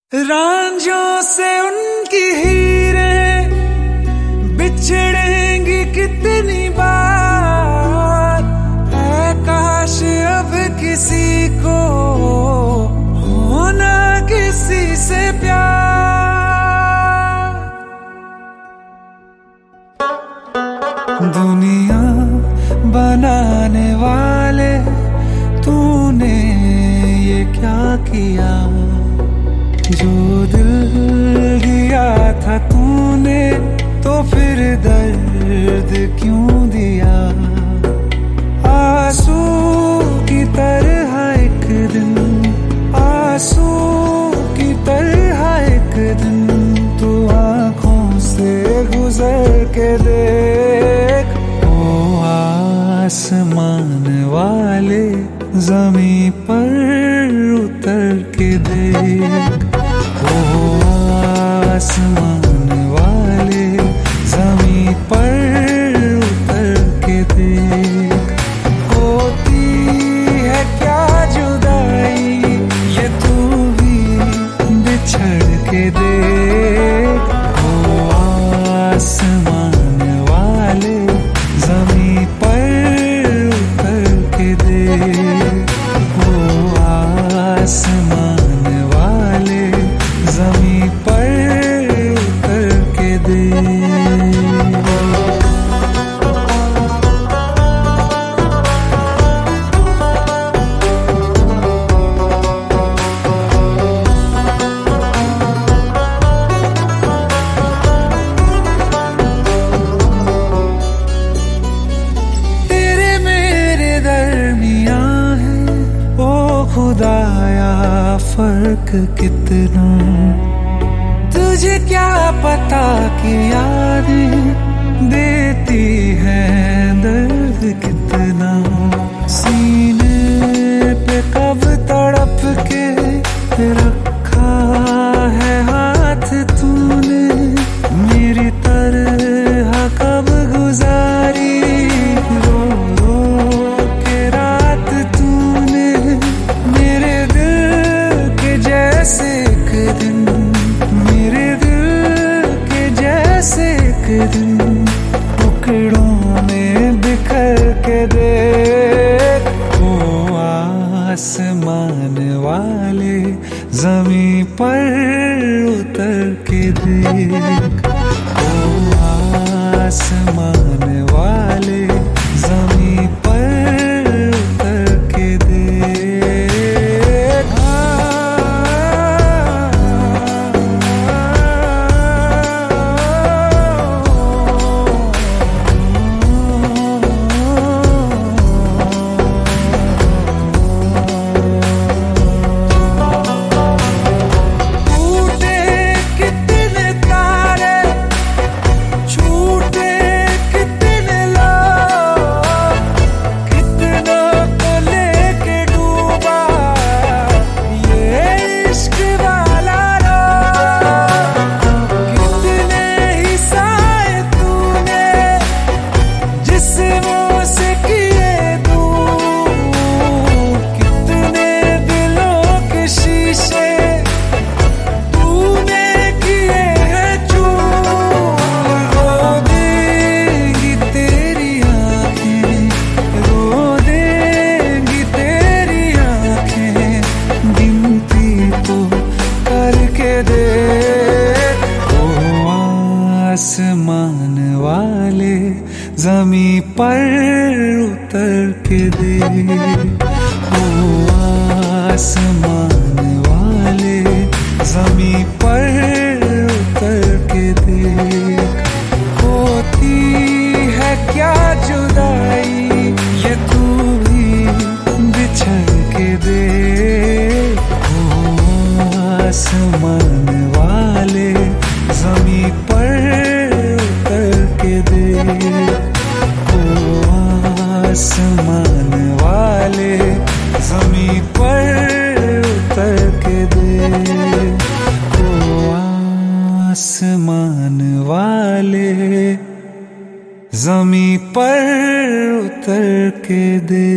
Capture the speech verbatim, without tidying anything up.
रांझों से उनकी हीरें बिछड़ेंगी कितनी बार, है काश अब किसी को होना किसी से प्यार। दुनिया बनाने वाले तूने ये क्या किया, जो दिल दिया था तूने तो फिर दर्द क्यों दिया। आंसू की तरह एक दिन, आंसू की तरह एक दिन तू आंखों से गुजर के देख। ओ आसमान वाले ज़मीं पर उतर के देख, ओ आसमान वाले ज़मीं पर उतर के देख। होती है क्या जुदाई ये तू भी बिछड़ के देख। ओ आसमान वाले ज़मीं पर उतर के देख, ओ आसमान वाले ज़मीं पर उतर के देख। खुदाया फर्क कितना, तुझे क्या पता कि यादें देती है दर्द कितना। सीने पे कब तड़प के रखा है हाथ तूने, मेरी तरह कब गुजारी रो रो के रात तूने। मेरे दिल के जैसे एक दिन, मेरे दिल के जैसे एक दिन टुकड़ों में बिखर के देख। ओ आसमान वाले ज़मीं पर उतर के देख, ओ आसमान वाले ज़मीं पर उतर के देख। आसमान वाले ज़मीं पर उतर के देख, ओ आसमान वाले ज़मीं पर उतर के देख। होती है क्या जुदाई ये तू भी बिछड़ के देख। ओ आसमान वाले ज़मीं पर उतर के देख, ओ आसमान वाले ज़मीं पर उतर के देख, ओ आसमान वाले ज़मीं पर उतर के देख।